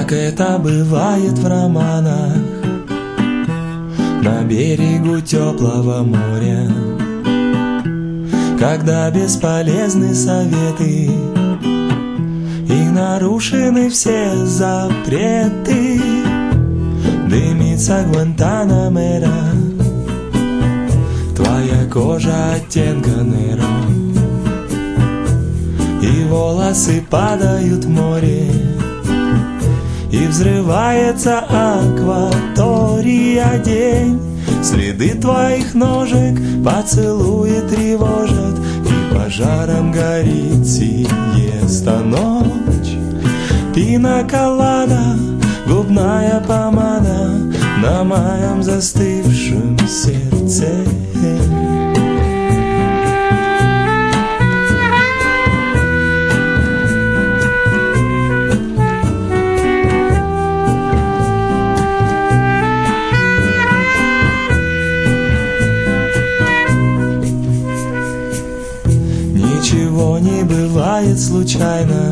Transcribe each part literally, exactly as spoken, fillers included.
как это бывает в романах, на берегу теплого моря, когда бесполезны советы и нарушены все запреты. Дымится Гвантанамера, твоя кожа оттенка неро, и волосы падают в море, и взрывается акватория. День, следы твоих ножек, поцелуи тревожат, и пожаром горит сиеста ночь. Пина-колада, губная помада на моем застывшем сердце. Ничего не бывает случайно.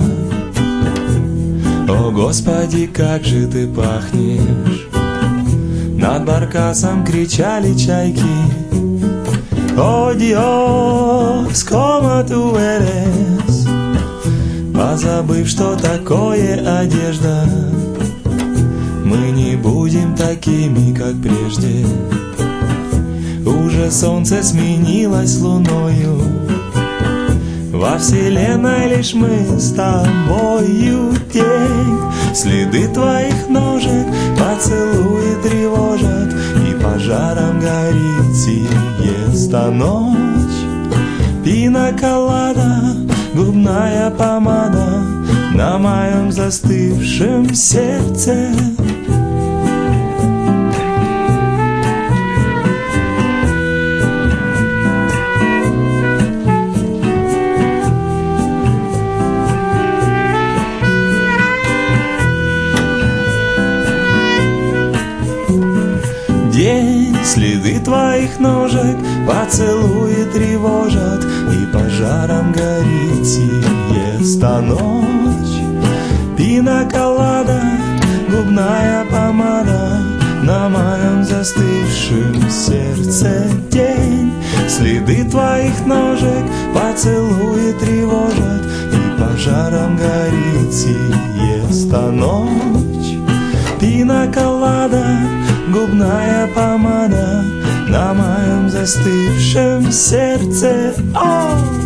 О, Господи, как же ты пахнешь! Над баркасом кричали чайки: О, Диос, como tú eres! Позабыв, что такое одежда, мы не будем такими, как прежде. Уже солнце сменилось луною, во вселенной лишь мы с тобою. День, следы твоих ножек, поцелуи тревожат, и пожаром горит сиеста ночь. Пина-колада, губная помада на моем застывшем сердце. День, следы твоих ножек, поцелуи тревожат, и пожаром горит сиеста ночь. Пина-колада, губная помада на моем застывшем сердце. День, следы твоих ножек, поцелуи тревожат, и пожаром горит сиеста ночь. Пина-колада, губная помада на моем застывшем сердце. О!